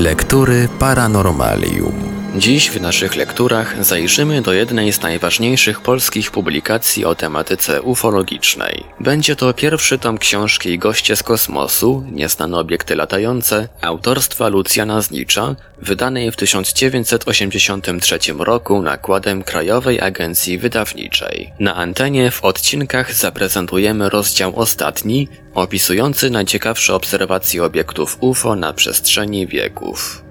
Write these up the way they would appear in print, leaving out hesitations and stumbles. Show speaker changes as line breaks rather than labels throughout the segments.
Lektury Paranormalium.
Dziś w naszych lekturach zajrzymy do jednej z najważniejszych polskich publikacji o tematyce ufologicznej. Będzie to pierwszy tom książki Goście z kosmosu, nieznane obiekty latające, autorstwa Lucjana Znicza, wydanej w 1983 roku nakładem Krajowej Agencji Wydawniczej. Na antenie w odcinkach zaprezentujemy rozdział ostatni, opisujący najciekawsze obserwacje obiektów UFO na przestrzeni wieków.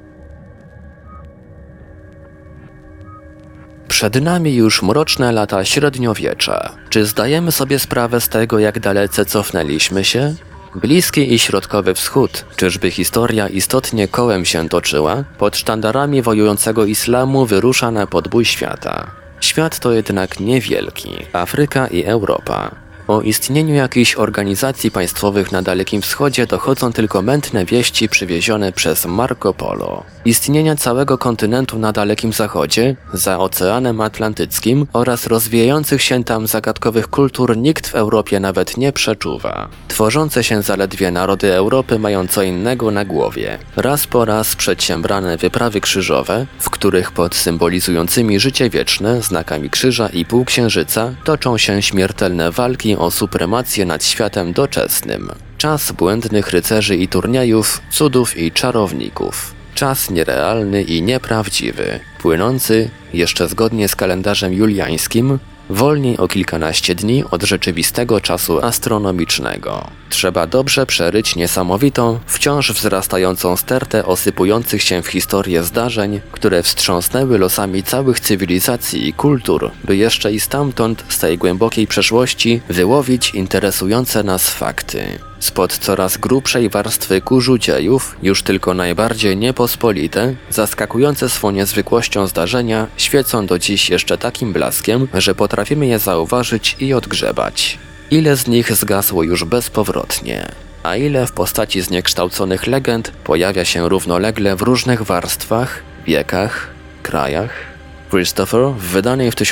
Przed nami już mroczne lata średniowiecza. Czy zdajemy sobie sprawę z tego, jak dalece cofnęliśmy się? Bliski i Środkowy Wschód. Czyżby historia istotnie kołem się toczyła? Pod sztandarami wojującego islamu wyrusza na podbój świata. Świat to jednak niewielki. Afryka i Europa. O istnieniu jakichś organizacji państwowych na Dalekim Wschodzie dochodzą tylko mętne wieści przywiezione przez Marco Polo. Istnienia całego kontynentu na Dalekim Zachodzie, za Oceanem Atlantyckim oraz rozwijających się tam zagadkowych kultur nikt w Europie nawet nie przeczuwa. Tworzące się zaledwie narody Europy mają co innego na głowie. Raz po raz przedsiębrane wyprawy krzyżowe, w których pod symbolizującymi życie wieczne znakami krzyża i półksiężyca toczą się śmiertelne walki o supremację nad światem doczesnym. Czas błędnych rycerzy i turniejów, cudów i czarowników. Czas nierealny i nieprawdziwy, płynący, jeszcze zgodnie z kalendarzem juliańskim, wolniej o kilkanaście dni od rzeczywistego czasu astronomicznego. Trzeba dobrze przeryć niesamowitą, wciąż wzrastającą stertę osypujących się w historię zdarzeń, które wstrząsnęły losami całych cywilizacji i kultur, by jeszcze i stamtąd, z tej głębokiej przeszłości, wyłowić interesujące nas fakty. Spod coraz grubszej warstwy kurzu dziejów, już tylko najbardziej niepospolite, zaskakujące swą niezwykłością zdarzenia, świecą do dziś jeszcze takim blaskiem, że potrafimy je zauważyć i odgrzebać. Ile z nich zgasło już bezpowrotnie, a ile w postaci zniekształconych legend pojawia się równolegle w różnych warstwach, wiekach, krajach. Christopher w wydanej w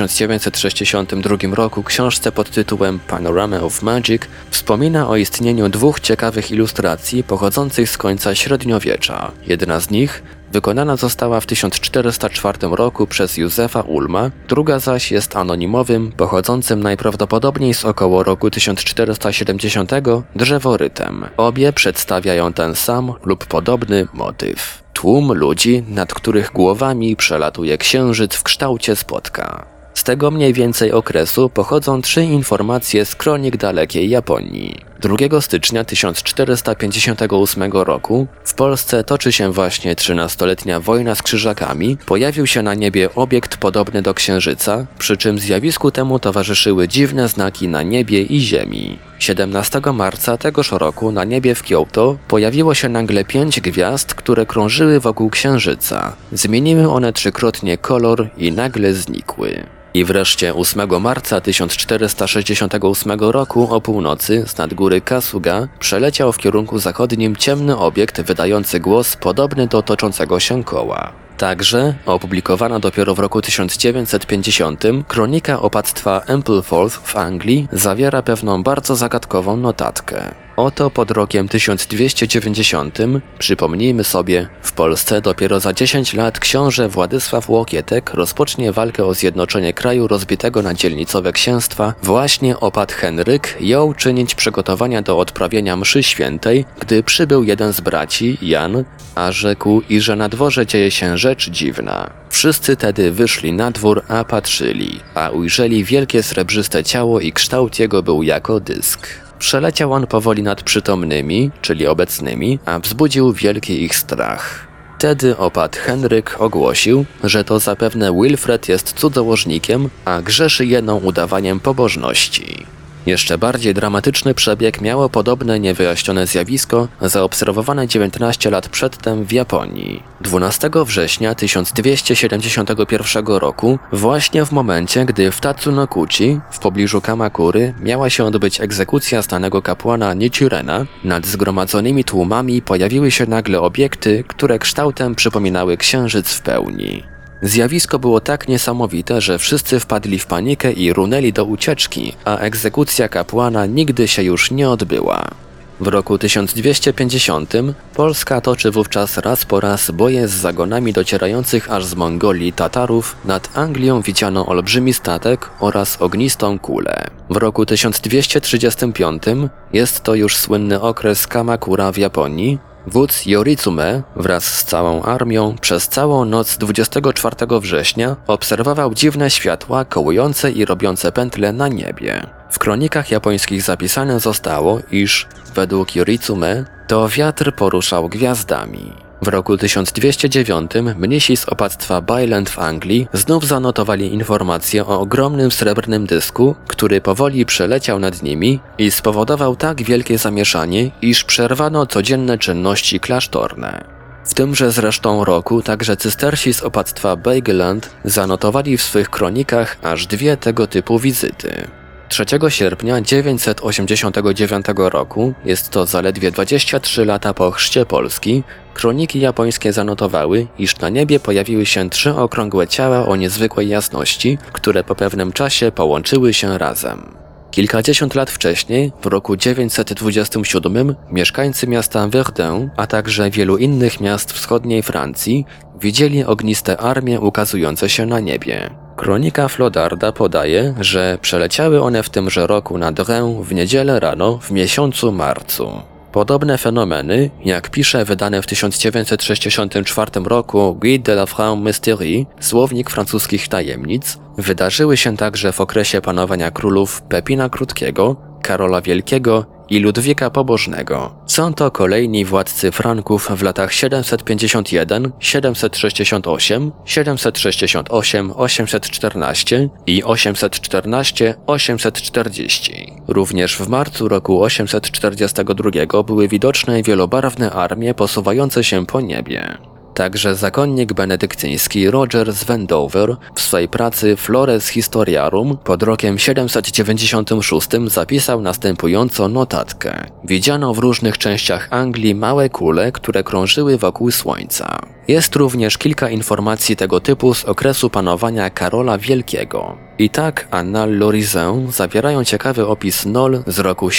1962 roku książce pod tytułem Panorama of Magic wspomina o istnieniu dwóch ciekawych ilustracji pochodzących z końca średniowiecza. Jedna z nich wykonana została w 1404 roku przez Józefa Ulma, druga zaś jest anonimowym, pochodzącym najprawdopodobniej z około roku 1470 drzeworytem. Obie przedstawiają ten sam lub podobny motyw. Tłum ludzi, nad których głowami przelatuje księżyc w kształcie spotka. Z tego mniej więcej okresu pochodzą trzy informacje z kronik dalekiej Japonii. 2 stycznia 1458 roku w Polsce toczy się właśnie 13-letnia wojna z krzyżakami, pojawił się na niebie obiekt podobny do księżyca, przy czym zjawisku temu towarzyszyły dziwne znaki na niebie i ziemi. 17 marca tegoż roku na niebie w Kyoto pojawiło się nagle 5 gwiazd, które krążyły wokół księżyca. Zmieniły one trzykrotnie kolor i nagle znikły. I wreszcie 8 marca 1468 roku o północy z nad góry Kasuga przeleciał w kierunku zachodnim ciemny obiekt wydający głos podobny do toczącego się koła. Także opublikowana dopiero w roku 1950 kronika opactwa Ampleforth w Anglii zawiera pewną bardzo zagadkową notatkę. Oto pod rokiem 1290, przypomnijmy sobie, w Polsce dopiero za 10 lat książę Władysław Łokietek rozpocznie walkę o zjednoczenie kraju rozbitego na dzielnicowe księstwa. Właśnie opat Henryk jął czynić przygotowania do odprawienia mszy świętej, gdy przybył jeden z braci, Jan, a rzekł, iże na dworze dzieje się rzecz dziwna. Wszyscy tedy wyszli na dwór, a patrzyli, a ujrzeli wielkie srebrzyste ciało i kształt jego był jako dysk. Przeleciał on powoli nad przytomnymi, czyli obecnymi, a wzbudził wielki ich strach. Wtedy opat Henryk ogłosił, że to zapewne Wilfred jest cudzołożnikiem, a grzeszy jeno udawaniem pobożności. Jeszcze bardziej dramatyczny przebieg miało podobne niewyjaśnione zjawisko zaobserwowane 19 lat przedtem w Japonii. 12 września 1271 roku, właśnie w momencie, gdy w Tatsunokuchi, w pobliżu Kamakury, miała się odbyć egzekucja znanego kapłana Nichirena, nad zgromadzonymi tłumami pojawiły się nagle obiekty, które kształtem przypominały księżyc w pełni. Zjawisko było tak niesamowite, że wszyscy wpadli w panikę i runęli do ucieczki, a egzekucja kapłana nigdy się już nie odbyła. W roku 1250 Polska toczy wówczas raz po raz boje z zagonami docierających aż z Mongolii Tatarów. Nad Anglią widziano olbrzymi statek oraz ognistą kulę. W roku 1235 jest to już słynny okres Kamakura w Japonii. Wódz Yoritsume wraz z całą armią przez całą noc 24 września obserwował dziwne światła kołujące i robiące pętle na niebie. W kronikach japońskich zapisane zostało, iż według Yoritsume to wiatr poruszał gwiazdami. W roku 1209 mnisi z opactwa Byland w Anglii znów zanotowali informację o ogromnym srebrnym dysku, który powoli przeleciał nad nimi i spowodował tak wielkie zamieszanie, iż przerwano codzienne czynności klasztorne. W tymże zresztą roku także cystersi z opactwa Beigeland zanotowali w swych kronikach aż 2 tego typu wizyty. 3 sierpnia 989 roku, jest to zaledwie 23 lata po chrzcie Polski, kroniki japońskie zanotowały, iż na niebie pojawiły się 3 okrągłe ciała o niezwykłej jasności, które po pewnym czasie połączyły się razem. Kilkadziesiąt lat wcześniej, w roku 927, mieszkańcy miasta Verdun, a także wielu innych miast wschodniej Francji, widzieli ogniste armie ukazujące się na niebie. Kronika Flodarda podaje, że przeleciały one w tymże roku nad Rhin w niedzielę rano w miesiącu marcu. Podobne fenomeny, jak pisze wydane w 1964 roku Guide de la France Mystérie, słownik francuskich tajemnic, wydarzyły się także w okresie panowania królów Pepina Krótkiego, Karola Wielkiego i Ludwika Pobożnego. Są to kolejni władcy Franków w latach 751, 768, 768, 814 i 814, 840. Również w marcu roku 842 były widoczne wielobarwne armie posuwające się po niebie. Także zakonnik benedyktyński Roger z Wendover w swej pracy Flores Historiarum pod rokiem 796 zapisał następującą notatkę. Widziano w różnych częściach Anglii małe kule, które krążyły wokół Słońca. Jest również kilka informacji tego typu z okresu panowania Karola Wielkiego. I tak Annales l'Horizon zawierają ciekawy opis Nol z roku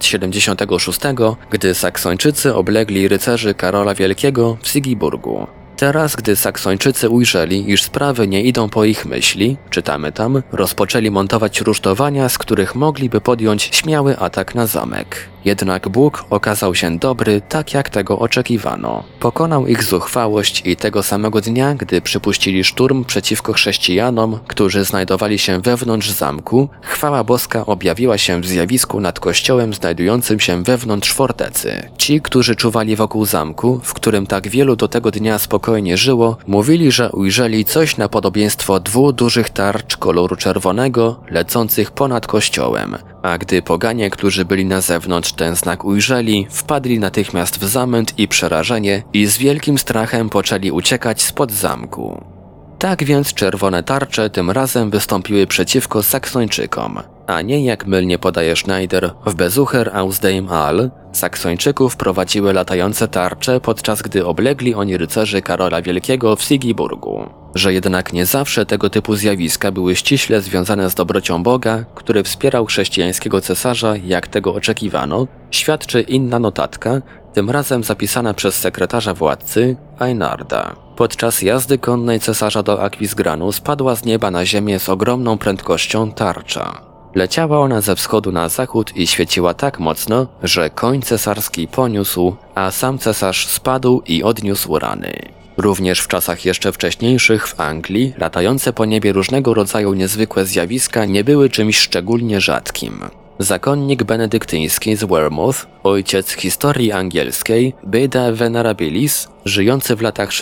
776, gdy Saksończycy oblegli rycerzy Karola Wielkiego w Sigiburgu. Teraz, gdy Saksończycy ujrzeli, iż sprawy nie idą po ich myśli, czytamy tam, rozpoczęli montować rusztowania, z których mogliby podjąć śmiały atak na zamek. Jednak Bóg okazał się dobry, tak jak tego oczekiwano. Pokonał ich zuchwałość i tego samego dnia, gdy przypuścili szturm przeciwko chrześcijanom, którzy znajdowali się wewnątrz zamku, chwała boska objawiła się w zjawisku nad kościołem znajdującym się wewnątrz fortecy. Ci, którzy czuwali wokół zamku, w którym tak wielu do tego dnia spokojnie żyło, mówili, że ujrzeli coś na podobieństwo 2 dużych tarcz koloru czerwonego, lecących ponad kościołem. A gdy poganie, którzy byli na zewnątrz, ten znak ujrzeli, wpadli natychmiast w zamęt i przerażenie i z wielkim strachem poczęli uciekać spod zamku. Tak więc czerwone tarcze tym razem wystąpiły przeciwko Saksończykom, a nie jak mylnie podaje Schneider w Besucher aus dem All, Saksończyków prowadziły latające tarcze, podczas gdy oblegli oni rycerzy Karola Wielkiego w Sigiburgu. Że jednak nie zawsze tego typu zjawiska były ściśle związane z dobrocią Boga, który wspierał chrześcijańskiego cesarza, jak tego oczekiwano, świadczy inna notatka, tym razem zapisana przez sekretarza władcy, Einarda. Podczas jazdy konnej cesarza do Akwizgranu spadła z nieba na ziemię z ogromną prędkością tarcza. Leciała ona ze wschodu na zachód i świeciła tak mocno, że koń cesarski poniósł, a sam cesarz spadł i odniósł rany. Również w czasach jeszcze wcześniejszych w Anglii latające po niebie różnego rodzaju niezwykłe zjawiska nie były czymś szczególnie rzadkim. Zakonnik benedyktyński z Wearmouth, ojciec historii angielskiej, Beda Venerabilis, żyjący w latach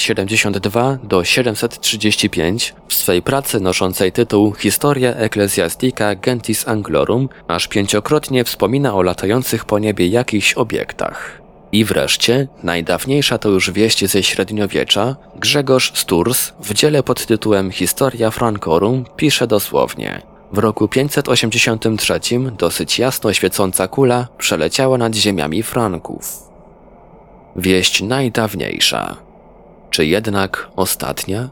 672 do 735, w swej pracy noszącej tytuł Historia Ecclesiastica Gentis Anglorum, aż 5-krotnie wspomina o latających po niebie jakichś obiektach. I wreszcie, najdawniejsza to już wieść ze średniowiecza, Grzegorz Sturz w dziele pod tytułem Historia Francorum pisze dosłownie: w roku 583 dosyć jasno świecąca kula przeleciała nad ziemiami Franków. Wieść najdawniejsza. Czy jednak ostatnia?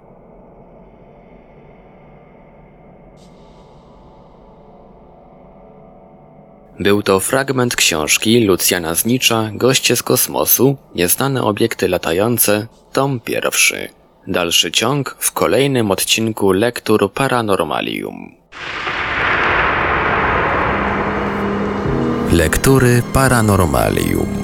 Był to fragment książki Lucjana Znicza Goście z kosmosu, nieznane obiekty latające, tom 1. Dalszy ciąg w kolejnym odcinku Lektur Paranormalium.
Lektury Paranormalium.